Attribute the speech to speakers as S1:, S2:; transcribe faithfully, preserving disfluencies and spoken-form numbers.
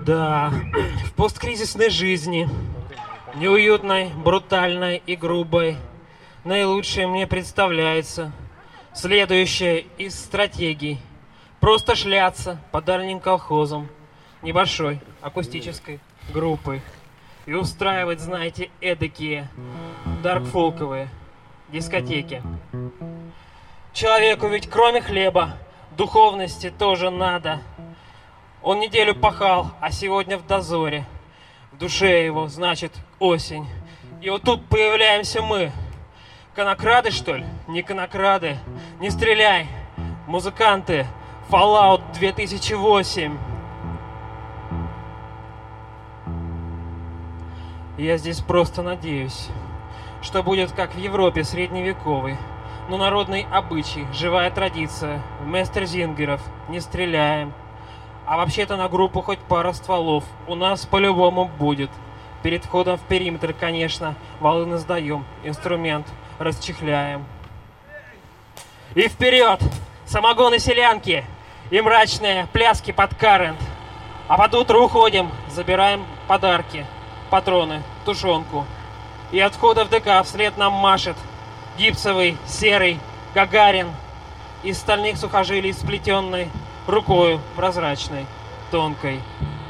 S1: Да, в посткризисной жизни, неуютной, брутальной и грубой, наилучшее мне представляется следующее из стратегий. Просто шляться по дальним колхозам небольшой акустической группой и устраивать, знаете, эдакие даркфолковые дискотеки. Человеку ведь кроме хлеба духовности тоже надо. Он неделю пахал, а сегодня в дозоре. В душе его, значит, осень. И вот тут появляемся мы. Конокрады, что ли? Не конокрады. Не стреляй. Музыканты. Fallout две тысячи восемь. Я здесь просто надеюсь, что будет как в Европе средневековой. Но народный обычай, живая традиция. В Местерзингеров не стреляем. А вообще-то на группу хоть пара стволов у нас по-любому будет. Перед входом в периметр, конечно, волны сдаем, инструмент расчехляем. И вперед! Самогоны селянки и мрачные пляски под карент. А под утро уходим, забираем подарки, патроны, тушенку. И от входа в ДК вслед нам машет гипсовый, серый Гагарин из стальных сухожилий сплетенной рукою прозрачной, тонкой.